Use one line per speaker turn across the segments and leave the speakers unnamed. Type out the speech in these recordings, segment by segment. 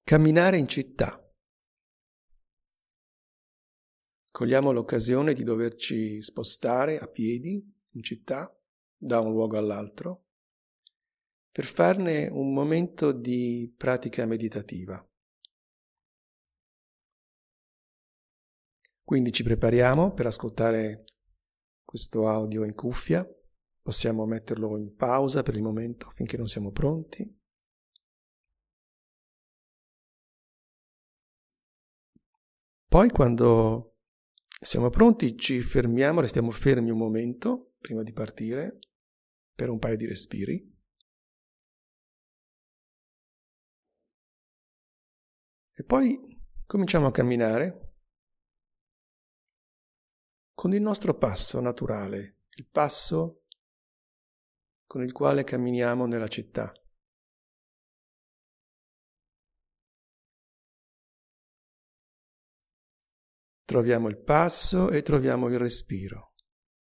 Camminare in città. Cogliamo l'occasione di doverci spostare a piedi in città, da un luogo all'altro, per farne un momento di pratica meditativa. Quindi ci prepariamo per ascoltare questo audio in cuffia, possiamo metterlo in pausa per il momento finché non siamo pronti. Poi quando siamo pronti ci fermiamo, restiamo fermi un momento prima di partire per un paio di respiri. E poi cominciamo a camminare con il nostro passo naturale, il passo con il quale camminiamo nella città. Troviamo il passo e troviamo il respiro.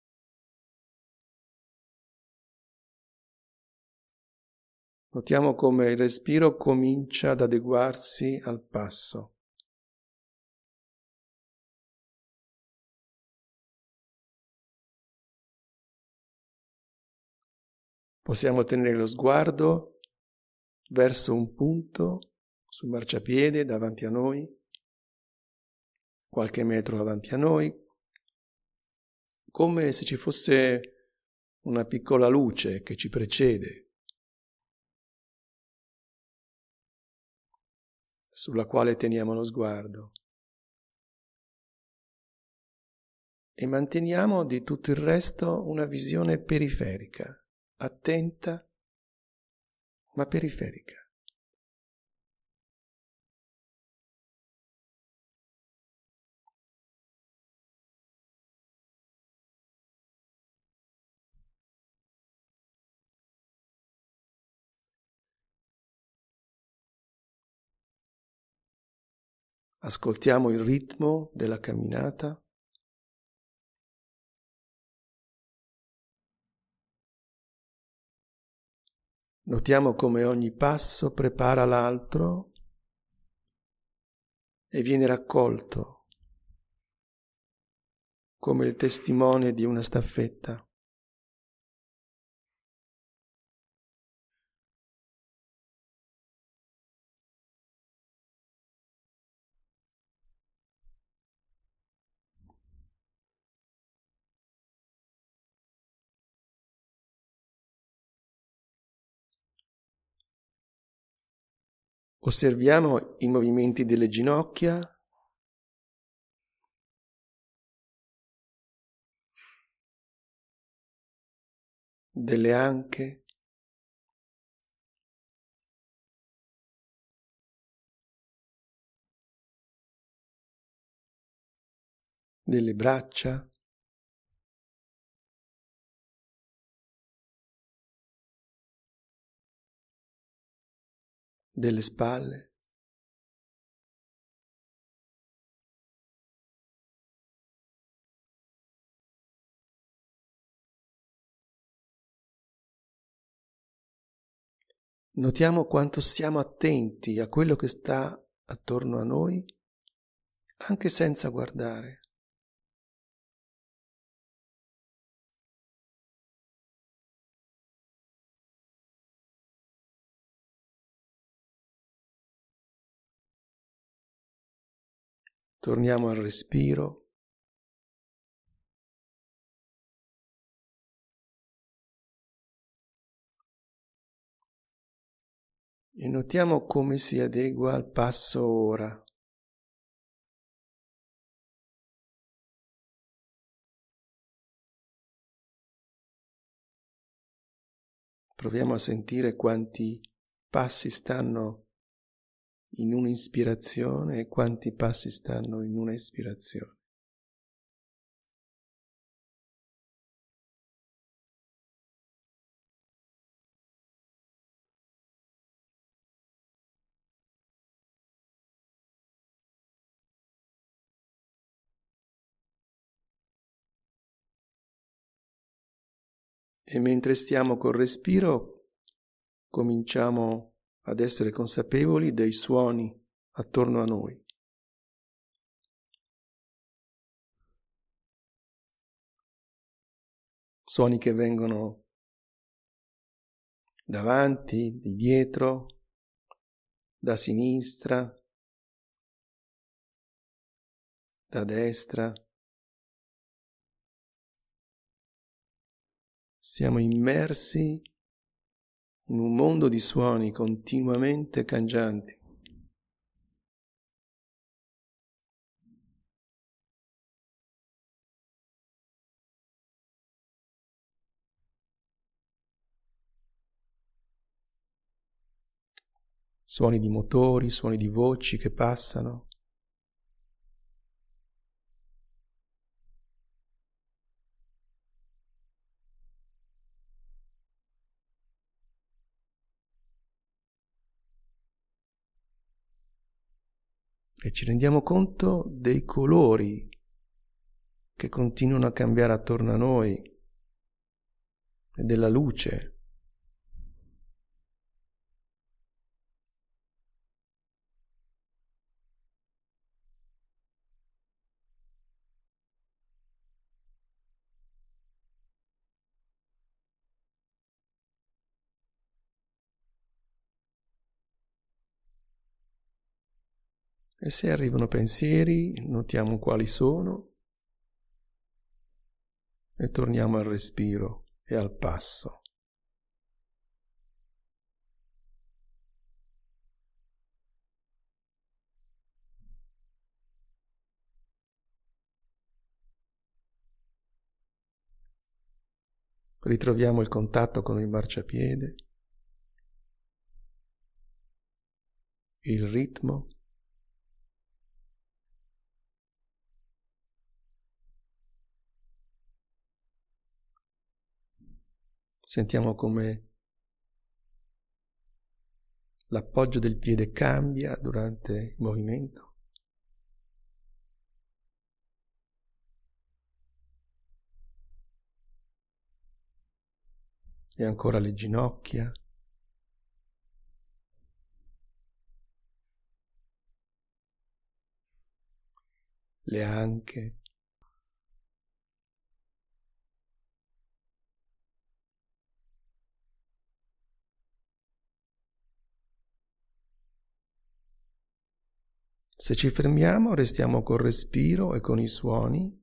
Notiamo come il respiro comincia ad adeguarsi al passo. Possiamo tenere lo sguardo verso un punto sul marciapiede davanti a noi, qualche metro davanti a noi, come se ci fosse una piccola luce che ci precede, sulla quale teniamo lo sguardo. E manteniamo di tutto il resto una visione periferica, attenta ma periferica. Ascoltiamo il ritmo della camminata. Notiamo come ogni passo prepara l'altro e viene raccolto come il testimone di una staffetta. Osserviamo i movimenti delle ginocchia, delle anche, delle braccia, delle spalle. Notiamo quanto siamo attenti a quello che sta attorno a noi, anche senza guardare. Torniamo al respiro. E notiamo come si adegua al passo ora. Proviamo a sentire quanti passi stanno in un'ispirazione e quanti passi stanno in una espirazione. E mentre stiamo col respiro, cominciamo ad essere consapevoli dei suoni attorno a noi. Suoni che vengono davanti, di dietro, da sinistra, da destra. Siamo immersi in un mondo di suoni continuamente cangianti. Suoni di motori, suoni di voci che passano. E ci rendiamo conto dei colori che continuano a cambiare attorno a noi e della luce. E se arrivano pensieri, notiamo quali sono e torniamo al respiro e al passo. Ritroviamo il contatto con il marciapiede, il ritmo. Sentiamo come l'appoggio del piede cambia durante il movimento. E ancora le ginocchia. Le anche. Se ci fermiamo, restiamo col respiro e con i suoni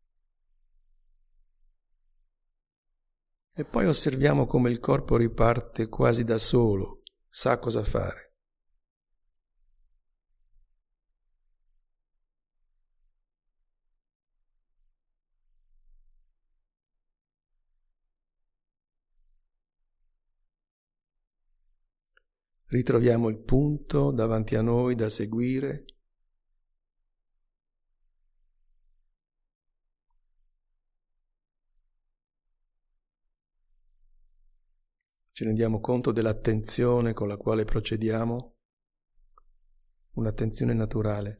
e poi osserviamo come il corpo riparte quasi da solo, sa cosa fare. Ritroviamo il punto davanti a noi da seguire. Ci rendiamo conto dell'attenzione con la quale procediamo, un'attenzione naturale.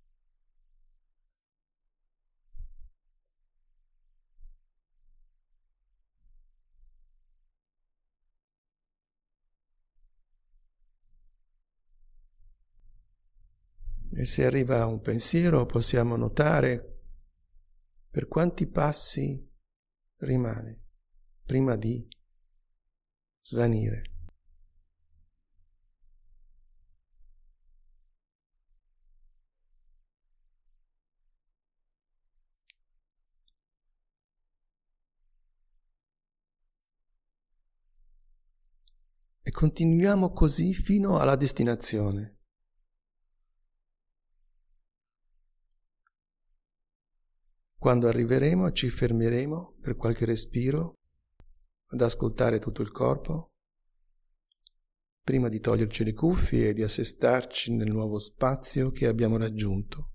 E se arriva un pensiero possiamo notare per quanti passi rimane prima di svanire. E continuiamo così fino alla destinazione. Quando arriveremo ci fermeremo per qualche respiro ad ascoltare tutto il corpo, prima di toglierci le cuffie e di assestarci nel nuovo spazio che abbiamo raggiunto.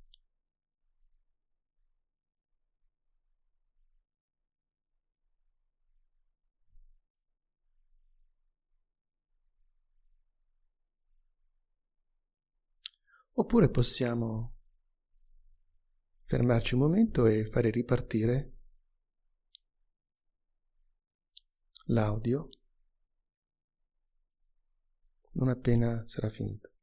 Oppure possiamo fermarci un momento e fare ripartire l'audio non appena sarà finito.